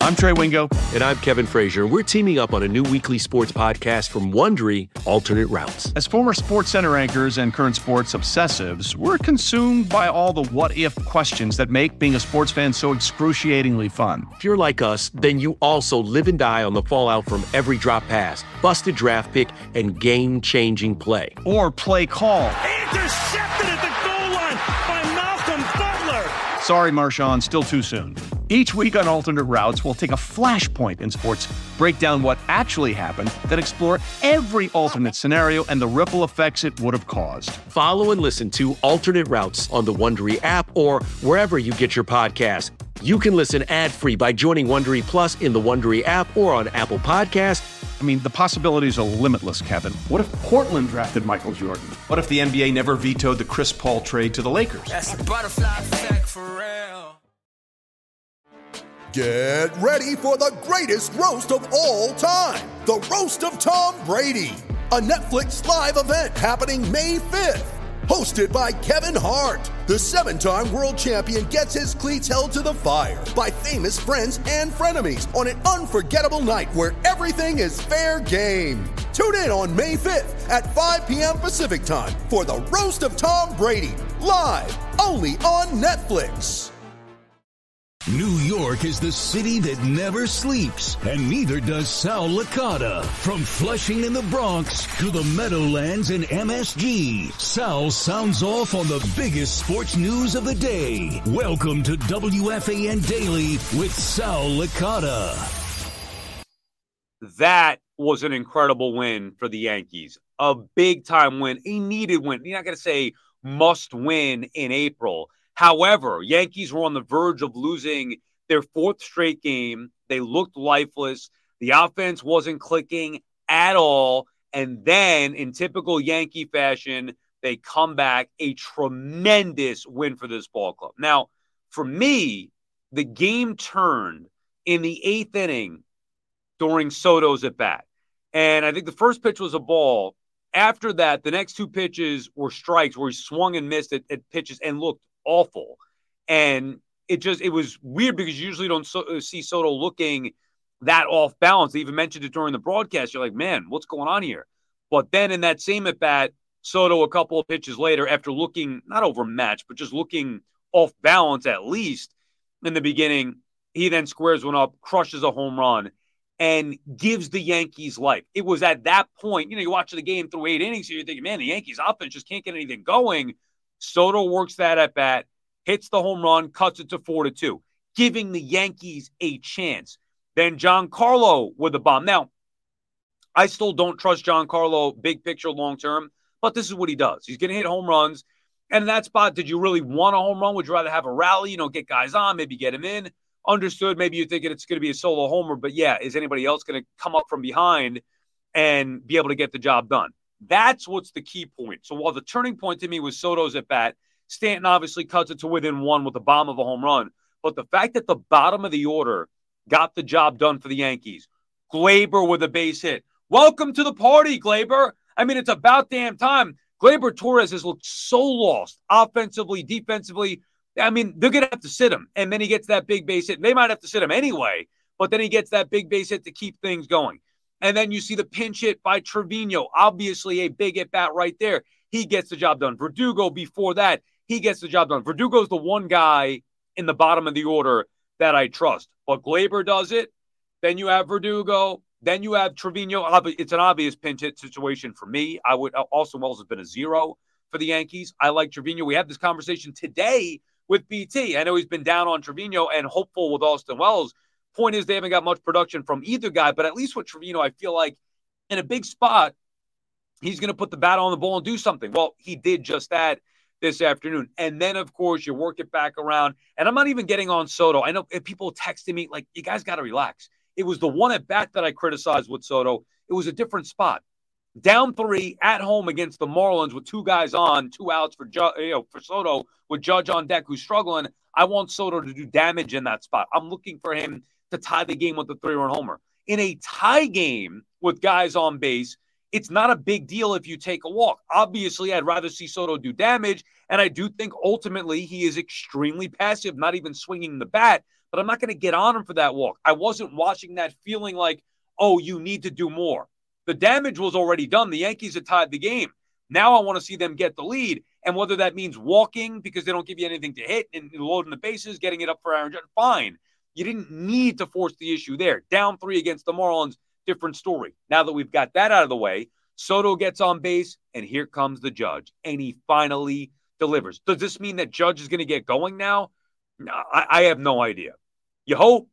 I'm Trey Wingo. And I'm Kevin Frazier. We're teaming up on a new weekly sports podcast from Wondery, Alternate Routes. As former SportsCenter anchors and current sports obsessives, we're consumed by all the what-if questions that make being a sports fan so excruciatingly fun. If you're like us, then you also live and die on the fallout from every drop pass, busted draft pick, and game-changing play. Or play call. Intercepted at the goal line by Malcolm Butler. Sorry, Marshawn, still too soon. Each week on Alternate Routes, we'll take a flashpoint in sports, break down what actually happened, then explore every alternate scenario and the ripple effects it would have caused. Follow and listen to Alternate Routes on the Wondery app or wherever you get your podcasts. You can listen ad-free by joining Wondery Plus in the Wondery app or on Apple Podcasts. I mean, the possibilities are limitless, Kevin. What if Portland drafted Michael Jordan? What if the NBA never vetoed the Chris Paul trade to the Lakers? That's a butterfly effect for real. Get ready for the greatest roast of all time, the Roast of Tom Brady, a Netflix live event happening May 5th. Hosted by Kevin Hart, the 7-time world champion gets his cleats held to the fire by famous friends and frenemies on an unforgettable night where everything is fair game. Tune in on May 5th at 5 p.m. Pacific time for the Roast of Tom Brady, live only on Netflix. New York is the city that never sleeps, and neither does Sal Licata. From Flushing in the Bronx to the Meadowlands and MSG, Sal sounds off on the biggest sports news of the day. Welcome to WFAN Daily with Sal Licata. That was an incredible win for the Yankees. A big-time win, a needed win. You're not going to say must win in April. However, Yankees were on the verge of losing their 4th straight game. They looked lifeless. The offense wasn't clicking at all. And then, in typical Yankee fashion, they come back. A tremendous win for this ball club. Now, for me, the game turned in the 8th inning during Soto's at-bat. And I think the first pitch was a ball. After that, the next 2 pitches were strikes where he swung and missed at pitches and looked awful. And it was weird because you usually don't see Soto looking that off balance. They even mentioned it during the broadcast. You're like, man, what's going on here? But then in that same at bat, Soto, a couple of pitches later, after looking not overmatched, but just looking off balance at least in the beginning, he then squares one up, crushes a home run, and gives the Yankees life. It was at that point, you watch the game through 8 innings, so you're thinking, man, the Yankees offense just can't get anything going. Soto works that at bat, hits the home run, cuts it to 4-2, giving the Yankees a chance. Then Giancarlo with a bomb. Now, I still don't trust Giancarlo big picture long term, but this is what he does. He's going to hit home runs. And in that spot, did you really want a home run? Would you rather have a rally, get guys on, maybe get him in? Understood. Maybe you're thinking it's going to be a solo homer, but yeah, is anybody else going to come up from behind and be able to get the job done? That's what's the key point. So while the turning point to me was Soto's at bat, Stanton obviously cuts it to within 1 with the bomb of a home run. But the fact that the bottom of the order got the job done for the Yankees. Gleyber with a base hit. Welcome to the party, Gleyber. I mean, it's about damn time. Gleyber Torres has looked so lost offensively, defensively. I mean, they're going to have to sit him. And then he gets that big base hit. They might have to sit him anyway, but then he gets that big base hit to keep things going. And then you see the pinch hit by Trevino, obviously a big at-bat right there. He gets the job done. Verdugo before that, he gets the job done. Verdugo's the one guy in the bottom of the order that I trust. But Gleyber does it. Then you have Verdugo. Then you have Trevino. It's an obvious pinch hit situation for me. Austin Wells has been a 0 for the Yankees. I like Trevino. We had this conversation today with BT. I know he's been down on Trevino and hopeful with Austin Wells. Point is, they haven't got much production from either guy, but at least with Trevino, I feel like in a big spot, he's going to put the bat on the ball and do something. Well, he did just that this afternoon. And then, of course, you work it back around. And I'm not even getting on Soto. I know people texting me, like, you guys got to relax. It was the one at bat that I criticized with Soto. It was a different spot. Down 3 at home against the Marlins with 2 guys on, 2 outs for Soto with Judge on deck who's struggling. I want Soto to do damage in that spot. I'm looking for him to tie the game with the 3-run homer. In a tie game with guys on base, it's not a big deal if you take a walk. Obviously, I'd rather see Soto do damage, and I do think ultimately he is extremely passive, not even swinging the bat. but I'm not going to get on him for that walk. I wasn't watching that feeling like, oh, you need to do more. The damage was already done. The Yankees had tied the game. Now I want to see them get the lead. And whether that means walking because they don't give you anything to hit and loading the bases, getting it up for Aaron Judge, fine. You didn't need to force the issue there. Down 3 against the Marlins, different story. Now that we've got that out of the way, Soto gets on base, and here comes the Judge. And he finally delivers. Does this mean that Judge is going to get going now? No, I have no idea. You hope.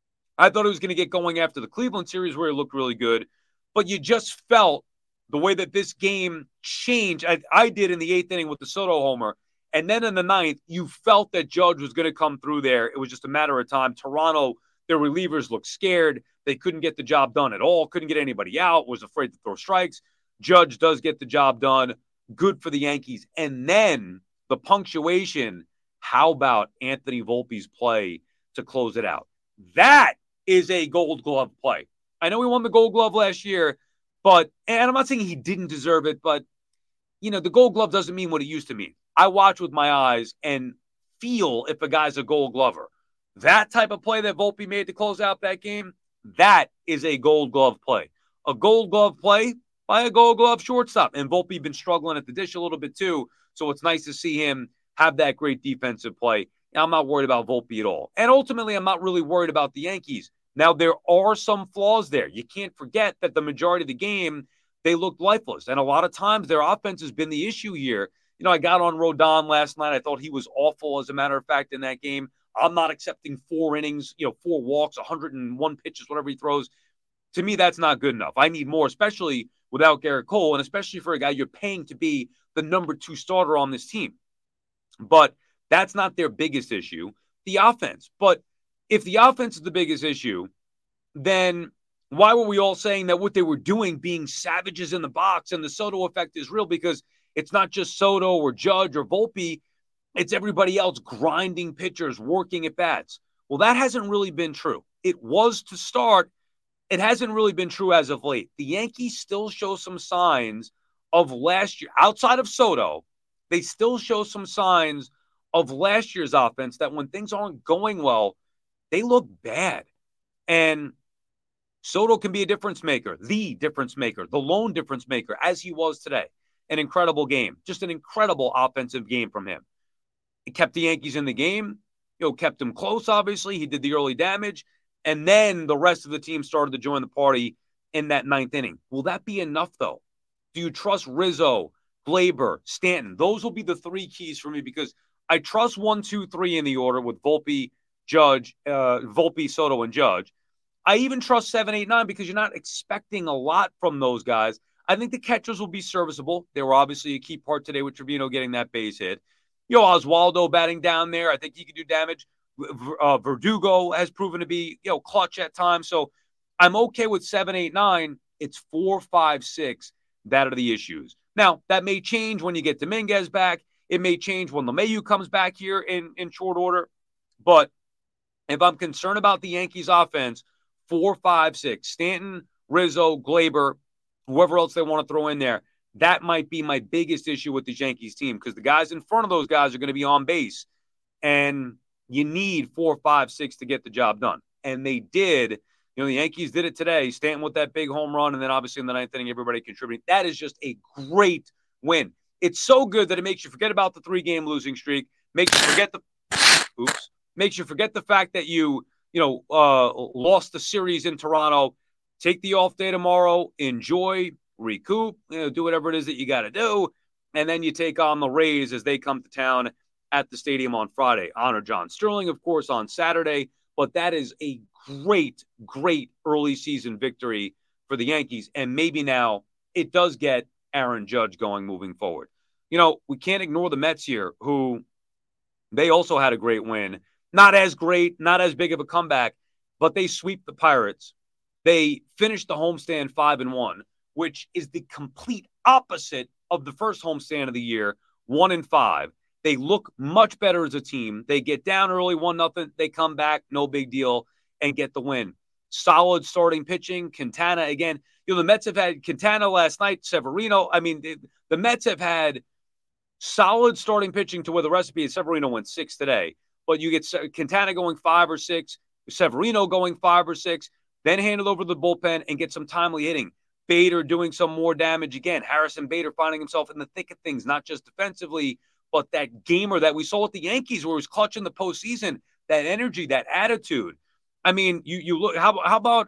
I thought he was going to get going after the Cleveland series where he looked really good. But you just felt the way that this game changed. I did in the 8th inning with the Soto homer. And then in the 9th, you felt that Judge was going to come through there. It was just a matter of time. Toronto, their relievers looked scared. They couldn't get the job done at all. Couldn't get anybody out. Was afraid to throw strikes. Judge does get the job done. Good for the Yankees. And then the punctuation. How about Anthony Volpe's play to close it out? That is a Gold Glove play. I know he won the Gold Glove last year, and I'm not saying he didn't deserve it, but, the Gold Glove doesn't mean what it used to mean. I watch with my eyes and feel if a guy's a Gold Glover. That type of play that Volpe made to close out that game, that is a Gold Glove play. A Gold Glove play by a Gold Glove shortstop. And Volpe been struggling at the dish a little bit too, so it's nice to see him have that great defensive play. Now, I'm not worried about Volpe at all. And ultimately, I'm not really worried about the Yankees. Now, there are some flaws there. You can't forget that the majority of the game, they looked lifeless. And a lot of times, their offense has been the issue here. I got on Rodon last night. I thought he was awful, as a matter of fact, in that game. I'm not accepting 4 innings, 4 walks, 101 pitches, whatever he throws. To me, that's not good enough. I need more, especially without Garrett Cole, and especially for a guy you're paying to be the number 2 starter on this team. But that's not their biggest issue, the offense. But if the offense is the biggest issue, then why were we all saying that what they were doing, being savages in the box, and the Soto effect is real? Because it's not just Soto or Judge or Volpe. It's everybody else grinding pitchers, working at bats. Well, that hasn't really been true. It was to start. It hasn't really been true as of late. The Yankees still show some signs of last year. Outside of Soto, they still show some signs of last year's offense that when things aren't going well, they look bad. And Soto can be a difference maker, the difference maker, the lone difference maker, as he was today. An incredible game. Just an incredible offensive game from him. It kept the Yankees in the game. Kept them close, obviously. He did the early damage. And then the rest of the team started to join the party in that 9th inning. Will that be enough, though? Do you trust Rizzo, Gleyber, Stanton? Those will be the 3 keys for me because I trust 1, 2, 3 in the order with Volpe, Soto, and Judge. I even trust 7, 8, 9 because you're not expecting a lot from those guys. I think the catchers will be serviceable. They were obviously a key part today with Trevino getting that base hit. Oswaldo batting down there. I think he could do damage. Verdugo has proven to be, clutch at times. So I'm okay with 7, 8, 9. It's 4, 5, 6 that are the issues. Now, that may change when you get Dominguez back. It may change when LeMahieu comes back here in short order. But if I'm concerned about the Yankees offense, 4, 5, 6, Stanton, Rizzo, Gleyber, whoever else they want to throw in there, that might be my biggest issue with the Yankees team because the guys in front of those guys are going to be on base. And you need 4, 5, 6 to get the job done. And they did. The Yankees did it today. Stanton with that big home run, and then obviously in the 9th inning, everybody contributing. That is just a great win. It's so good that it makes you forget about the 3-game losing streak. Makes you forget the fact that you lost the series in Toronto. Take the off day tomorrow. Enjoy, recoup, do whatever it is that you got to do, and then you take on the Rays as they come to town at the stadium on Friday. Honor John Sterling, of course, on Saturday. But that is a great, great early season victory for the Yankees. And maybe now it does get Aaron Judge going moving forward. We can't ignore the Mets here, who they also had a great win. Not as great, not as big of a comeback, but they sweep the Pirates. They finished the homestand 5-1, which is the complete opposite of the first homestand of the year, 1-5. They look much better as a team. They get down early, 1-0. They come back, no big deal, and get the win. Solid starting pitching. Quintana, again, the Mets have had Quintana last night, Severino. I mean, the Mets have had solid starting pitching to where the recipe is Severino went 6 today. but you get Quintana going 5 or 6, Severino going 5 or 6, then hand it over to the bullpen and get some timely hitting. Bader doing some more damage again. Harrison Bader finding himself in the thick of things, not just defensively, but that gamer that we saw with the Yankees where he was clutching the postseason, that energy, that attitude. I mean, you look, how about,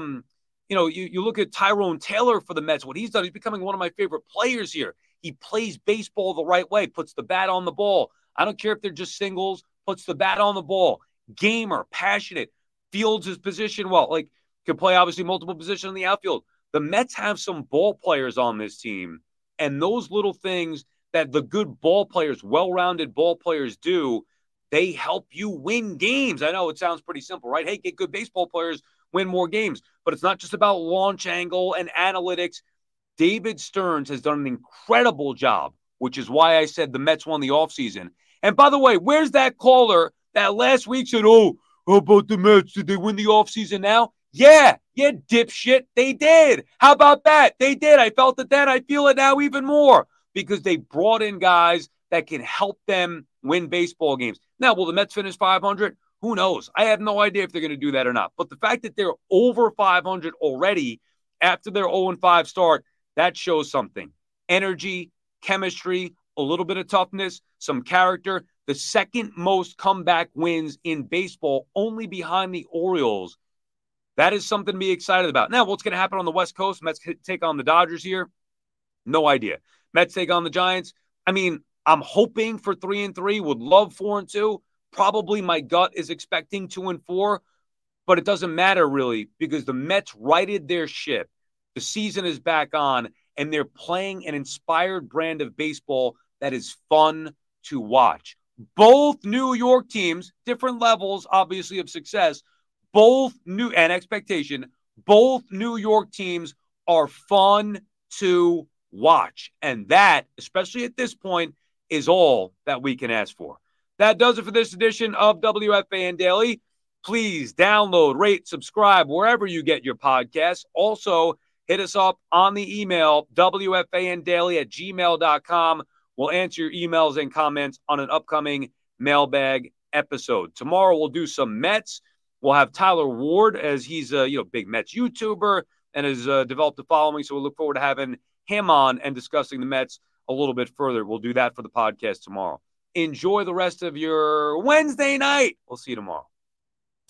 you look at Tyrone Taylor for the Mets, what he's done. He's becoming one of my favorite players here. He plays baseball the right way, puts the bat on the ball. I don't care if they're just singles, puts the bat on the ball. Gamer, passionate, fields his position well. Like, can play obviously multiple positions in the outfield. The Mets have some ball players on this team, and those little things that the good ball players, well-rounded ball players do, they help you win games. I know it sounds pretty simple, right? Hey, get good baseball players, win more games. But it's not just about launch angle and analytics. David Stearns has done an incredible job, which is why I said the Mets won the offseason. And by the way, where's that caller that last week said, how about the Mets? Did they win the offseason now? Yeah, dipshit. They did. How about that? They did. I felt it then. I feel it now even more because they brought in guys that can help them win baseball games. Now, will the Mets finish 500? Who knows? I have no idea if they're going to do that or not. But the fact that they're over 500 already after their 0-5 start, that shows something. Energy, chemistry, a little bit of toughness, some character. The second most comeback wins in baseball, only behind the Orioles. That is something to be excited about. Now, what's going to happen on the West Coast? Mets take on the Dodgers here? No idea. Mets take on the Giants? I mean, I'm hoping for 3-3. Would love 4-2. Probably my gut is expecting 2-4. But it doesn't matter really because the Mets righted their ship. The season is back on, and they're playing an inspired brand of baseball that is fun to watch. Both New York teams, different levels, obviously, of success, both new and expectation, both New York teams are fun to watch. And that, especially at this point, is all that we can ask for. That does it for this edition of WFAN Daily. Please download, rate, subscribe wherever you get your podcasts. Also, hit us up on the email, WFANdaily@gmail.com. We'll answer your emails and comments on an upcoming mailbag episode. Tomorrow we'll do some Mets. We'll have Tyler Ward as he's a big Mets YouTuber and has developed a following. So we'll look forward to having him on and discussing the Mets a little bit further. We'll do that for the podcast tomorrow. Enjoy the rest of your Wednesday night. We'll see you tomorrow.